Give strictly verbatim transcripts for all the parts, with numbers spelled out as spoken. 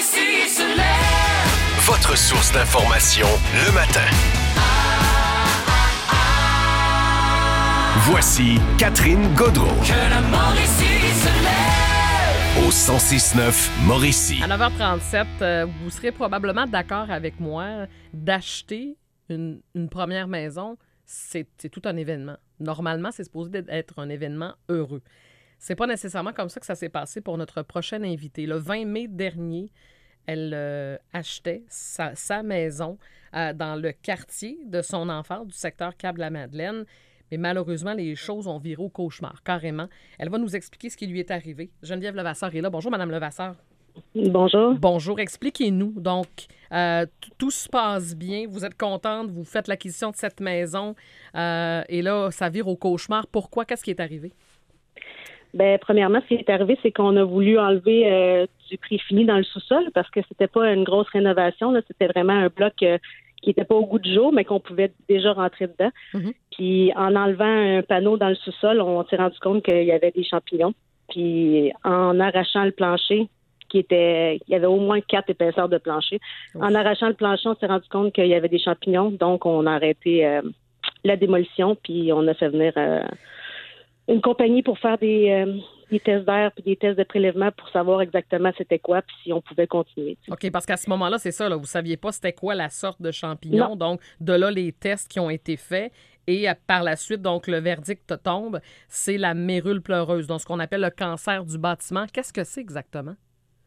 Mauricie se lève. Votre source d'information le matin. Voici Catherine Gaudreault. Que la Mauricie se lève. Au cent six neuf Mauricie. À neuf heures trente-sept, euh, vous serez probablement d'accord avec moi d'acheter une, une première maison. C'est, c'est tout un événement. Normalement, c'est supposé être un événement heureux. C'est pas nécessairement comme ça que ça s'est passé pour notre prochaine invitée. Le vingt mai dernier, elle euh, achetait sa, sa maison euh, dans le quartier de son enfance, du secteur Cap-la-Madeleine. Mais malheureusement, les choses ont viré au cauchemar, carrément. Elle va nous expliquer ce qui lui est arrivé. Geneviève Levasseur est là. Bonjour, Madame Levasseur. Bonjour. Bonjour. Expliquez-nous. Donc, euh, t- tout se passe bien. Vous êtes contente. Vous faites l'acquisition de cette maison. Euh, et là, ça vire au cauchemar. Pourquoi? Qu'est-ce qui est arrivé? Ben, premièrement, ce qui est arrivé, c'est qu'on a voulu enlever euh, du prix fini dans le sous-sol parce que c'était pas une grosse rénovation. Là. C'était vraiment un bloc euh, qui n'était pas au goût du jour, mais qu'on pouvait déjà rentrer dedans. Mm-hmm. Puis, en enlevant un panneau dans le sous-sol, on s'est rendu compte qu'il y avait des champignons. Puis, en arrachant le plancher, qui était, il y avait au moins quatre épaisseurs de plancher. Ouf. En arrachant le plancher, on s'est rendu compte qu'il y avait des champignons. Donc, on a arrêté euh, la démolition, puis on a fait venir euh, une compagnie pour faire des, euh, des tests d'air puis des tests de prélèvement pour savoir exactement c'était quoi puis si on pouvait continuer. OK, parce qu'à ce moment-là, c'est ça, là, vous ne saviez pas c'était quoi la sorte de champignon. Non. Donc, de là, les tests qui ont été faits. Et par la suite, donc, le verdict tombe, c'est la mérule pleureuse, donc ce qu'on appelle le cancer du bâtiment. Qu'est-ce que c'est exactement?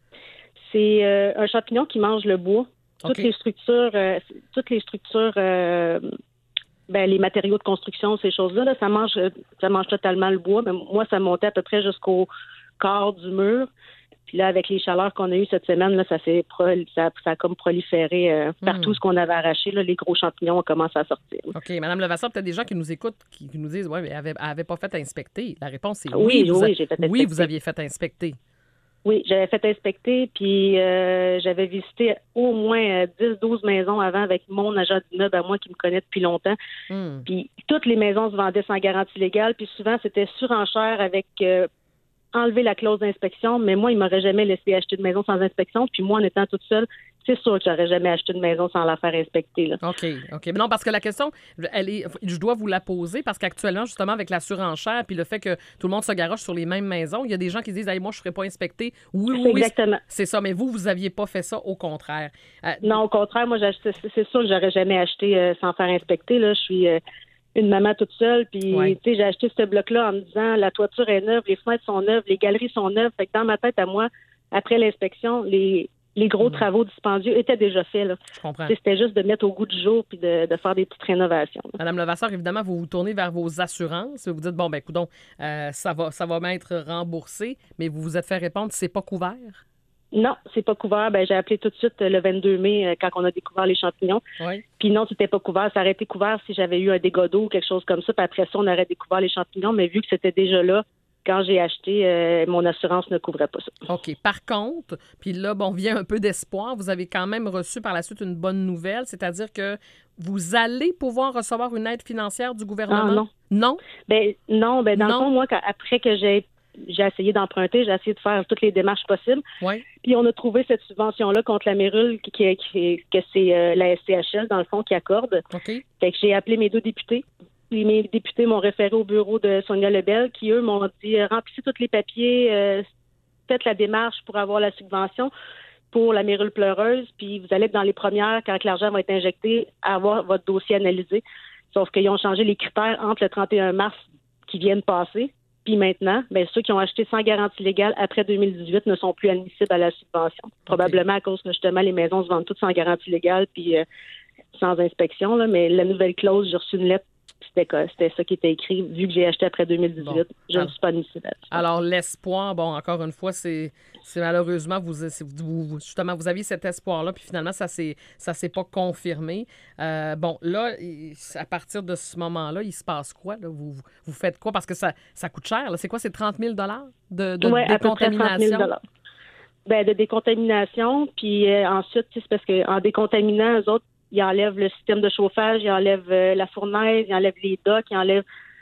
C'est euh, un champignon qui mange le bois. Toutes okay. les structures, euh, toutes les structures, euh, ben, les matériaux de construction, ces choses-là, là, ça mange, ça mange totalement le bois. Mais moi, ça montait à peu près jusqu'au quart du mur. Puis là, avec les chaleurs qu'on a eues cette semaine, là, ça s'est pro- ça, ça a comme proliféré euh, partout. Mmh. Ce qu'on avait arraché, là, les gros champignons ont commencé à sortir. OK. Madame Levasseur, peut-être des gens qui nous écoutent, qui, qui nous disent, oui, mais elle n'avait pas fait inspecter. La réponse est oui. Oui, vous oui, a... j'ai fait inspecter. Oui, vous aviez fait inspecter. Oui, j'avais fait inspecter, puis euh, j'avais visité au moins dix douze maisons avant avec mon agent d'immeuble à moi qui me connaît depuis longtemps. Mm. Puis toutes les maisons se vendaient sans garantie légale, puis souvent c'était surenchère avec euh, enlever la clause d'inspection, mais moi, il m'aurait jamais laissé acheter de maison sans inspection, puis moi, en étant toute seule, c'est sûr que j'aurais jamais acheté de maison sans la faire inspecter. Là. OK, OK. Mais non, parce que la question, elle est, je dois vous la poser parce qu'actuellement, justement, avec la surenchère puis le fait que tout le monde se garoche sur les mêmes maisons, il y a des gens qui disent hey, « moi, je ne ferai pas inspecter. » Oui, oui, oui. Exactement. C'est ça, mais vous, vous n'aviez pas fait ça, au contraire. Euh, non, au contraire, moi, c'est, c'est sûr que j'aurais jamais acheté euh, sans faire inspecter. Là. Je suis euh, une maman toute seule, puis ouais. j'ai acheté ce bloc-là en me disant la toiture est neuve, les fenêtres sont neuves, les galeries sont neuves. Fait que dans ma tête, à moi, après l'inspection, les... Les gros mmh. travaux dispendieux étaient déjà faits. Là. Je comprends. C'était juste de mettre au goût du jour puis de, de faire des petites rénovations. Là. Madame Levasseur, évidemment, vous vous tournez vers vos assurances. Vous dites, bon, ben écoutons, euh, ça va, ça va m'être remboursé, mais vous vous êtes fait répondre, c'est pas couvert? Non, c'est pas couvert. Ben, j'ai appelé tout de suite le vingt-deux mai quand on a découvert les champignons. Oui. Puis non, c'était pas couvert. Ça aurait été couvert si j'avais eu un dégât d'eau ou quelque chose comme ça. Puis après ça, on aurait découvert les champignons. Mais vu que c'était déjà là, quand j'ai acheté, euh, mon assurance ne couvrait pas ça. OK. Par contre, puis là, bon, vient un peu d'espoir. Vous avez quand même reçu par la suite une bonne nouvelle, c'est-à-dire que vous allez pouvoir recevoir une aide financière du gouvernement? Ah, non. Non? Ben non, ben dans non. le fond, moi, quand, après que j'ai j'ai essayé d'emprunter, j'ai essayé de faire toutes les démarches possibles. Oui. Puis on a trouvé cette subvention-là contre la Mérule, qui, qui, qui, que c'est euh, la S C H L, dans le fond, qui accorde. OK. Fait que j'ai appelé mes deux députés. Puis mes députés m'ont référé au bureau de Sonia Lebel, qui, eux, m'ont dit « Remplissez tous les papiers, euh, faites la démarche pour avoir la subvention pour la mérule pleureuse, puis vous allez être dans les premières, quand l'argent va être injecté, à avoir votre dossier analysé. » Sauf qu'ils ont changé les critères entre le trente et un mars qui viennent passer, puis maintenant, bien, ceux qui ont acheté sans garantie légale après deux mille dix-huit ne sont plus admissibles à la subvention. Okay. Probablement à cause que, justement, les maisons se vendent toutes sans garantie légale puis euh, sans inspection, là, mais la nouvelle clause, j'ai reçu une lettre. C'était, c'était ça qui était écrit. Vu que j'ai acheté après deux mille dix-huit, bon. je ne suis pas admissible. Alors, l'espoir, bon, encore une fois, c'est, c'est malheureusement, vous, c'est, vous, justement, vous aviez cet espoir-là, puis finalement, ça ne ça s'est pas confirmé. Euh, bon, là, à partir de ce moment-là, il se passe quoi? Là? Vous, vous faites quoi? Parce que ça, ça coûte cher. Là. C'est quoi? C'est trente mille dollars de, de ouais, décontamination? À peu près trente mille dollars. Ben, de décontamination. Puis euh, ensuite, c'est parce qu'en décontaminant, eux autres, ils enlèvent le système de chauffage, ils enlèvent euh, la fournaise, ils enlèvent les docks, ils enlèvent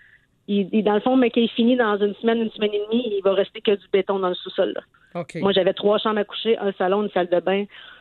il, il- dans le fond, mais qu'il est fini dans une semaine, une semaine et demie, il va rester que du béton dans le sous-sol. Là. OK. Moi, j'avais trois chambres à coucher, un salon, une salle de bain.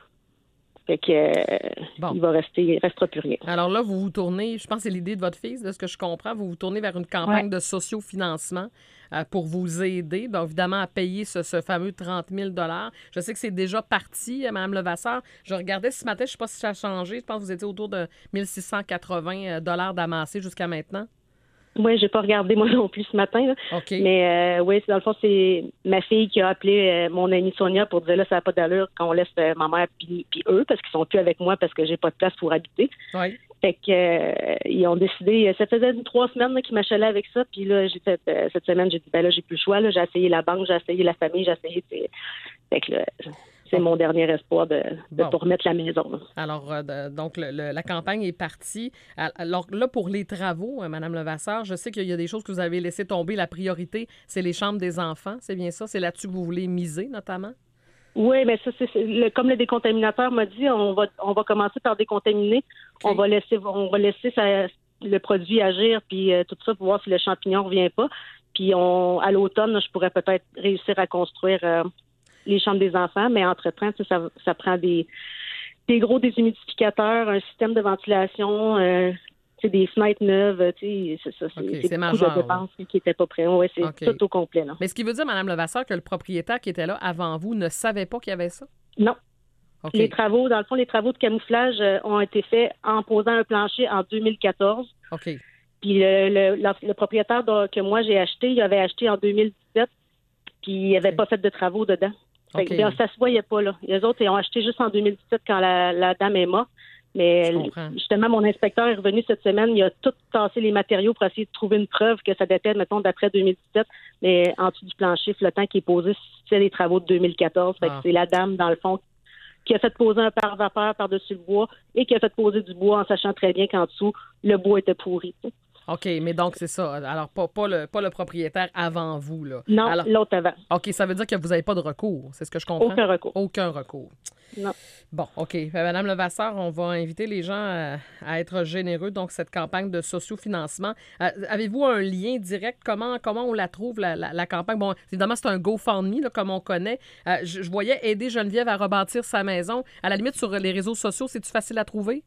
Fait que euh, Bon. il va rester, il restera plus rien. Alors là, vous vous tournez, je pense que c'est l'idée de votre fils, de ce que je comprends, vous vous tournez vers une campagne Ouais. de sociofinancement euh, pour vous aider, donc évidemment, à payer ce, ce fameux trente mille. Je sais que c'est déjà parti, euh, Mme Levasseur. Je regardais ce matin, je ne sais pas si ça a changé, je pense que vous étiez autour de mille six cent quatre-vingts d'amassés jusqu'à maintenant. Oui, j'ai pas regardé moi non plus ce matin. Là. OK. Mais euh, oui, dans le fond, c'est ma fille qui a appelé euh, mon amie Sonia pour dire là, ça n'a pas d'allure qu'on laisse euh, ma mère puis, puis eux parce qu'ils sont plus avec moi parce que j'ai pas de place pour habiter. Oui. Fait que euh, ils ont décidé, ça faisait une, trois semaines là, qu'ils m'achalaient avec ça, puis là, j'ai fait euh, cette semaine, j'ai dit ben là, j'ai plus le choix, là, j'ai essayé la banque, j'ai essayé la famille, j'ai essayé. T'sais. Fait que là, c'est mon dernier espoir de, de Bon. pour remettre la maison. Là. Alors, euh, de- donc, le- le- la campagne est partie. Alors là, pour les travaux, euh, Mme Levasseur, je sais qu'il y a des choses que vous avez laissé tomber. La priorité, c'est les chambres des enfants, c'est bien ça? C'est là-dessus que vous voulez miser, notamment? Oui, mais ça, c'est c'est- le- comme le décontaminateur m'a dit, on va on va commencer par décontaminer. OK. On va laisser on va laisser ça- le produit agir puis euh, tout ça pour voir si le champignon revient pas. Puis on à l'automne, là, je pourrais peut-être réussir à construire euh, les chambres des enfants, mais entre-temps, tu sais, ça, ça prend des des gros déshumidificateurs, un système de ventilation, euh, tu sais, des fenêtres neuves, tu sais, c'est ça, c'est, OK, c'est c'est beaucoup majeur, de dépenses qui n'étaient pas prêts. Ouais, c'est OK. tout au complet là. Mais ce qui veut dire, Mme Levasseur, que le propriétaire qui était là avant vous ne savait pas qu'il y avait ça? Non. OK. Les travaux, dans le fond, les travaux de camouflage euh, ont été faits en posant un plancher en deux mille quatorze. OK. Puis le, le, le- le propriétaire de- que moi j'ai acheté, il avait acheté en deux mille dix-sept, puis il n'avait OK. pas fait de travaux dedans. Fait que, OK. bien, ça se voyait pas, là. Les autres, ils ont acheté juste en deux mille dix-sept quand la, la dame est morte. Mais Je comprends. justement, mon inspecteur est revenu cette semaine. Il a tout tassé les matériaux pour essayer de trouver une preuve que ça datait, mettons, d'après deux mille dix-sept. Mais en dessous du plancher flottant qui est posé, c'est les travaux de deux mille quatorze. Fait Ah. que c'est la dame, dans le fond, qui a fait poser un pare-vapeur par-dessus le bois et qui a fait poser du bois en sachant très bien qu'en dessous, le bois était pourri. tu sais. OK, mais donc c'est ça. Alors, pas, pas, le, pas le propriétaire avant vous, là. Non, Alors, l'autre avant. OK, ça veut dire que vous n'avez pas de recours. C'est ce que je comprends? Aucun recours. Aucun recours. Non. Bon, OK. Fait, Madame Levasseur, on va inviter les gens à, à être généreux. Donc, cette campagne de sociofinancement. Euh, avez-vous un lien direct? Comment, comment on la trouve, la, la, la campagne? Bon, évidemment, c'est un GoFundMe, là, comme on connaît. Euh, je, je voyais aider Geneviève à rebâtir sa maison. À la limite, sur les réseaux sociaux, c'est-tu facile à trouver?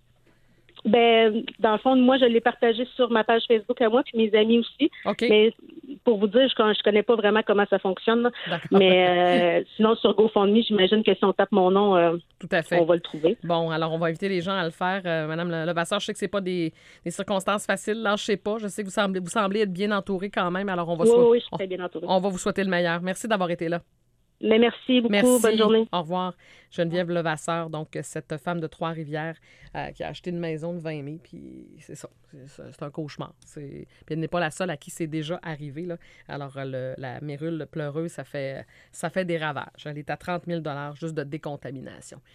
Ben, dans le fond, moi, je l'ai partagé sur ma page Facebook à moi, puis mes amis aussi. OK. Mais pour vous dire, je, je connais pas vraiment comment ça fonctionne. là. D'accord. Mais euh, sinon, sur GoFundMe, j'imagine que si on tape mon nom, euh, Tout à fait. on va le trouver. Bon, alors on va inviter les gens à le faire. Euh, Madame Le- Levasseur, je sais que c'est pas des, des circonstances faciles. Là, je sais pas. Je sais que vous semblez, vous semblez être bien entouré quand même. Alors on va, Oui, sou- oui, oui, je suis on, très bien entourée. on va vous souhaiter le meilleur. Merci d'avoir été là. Mais merci beaucoup. Merci. Bonne journée. Au revoir. Geneviève Levasseur, donc cette femme de Trois-Rivières euh, qui a acheté une maison de vingt mille, puis c'est ça. C'est, ça, c'est un cauchemar. C'est... Puis elle n'est pas la seule à qui c'est déjà arrivé, là. Alors, euh, le- la mérule pleureuse, ça fait, ça fait des ravages. Elle est à trente mille juste de décontamination.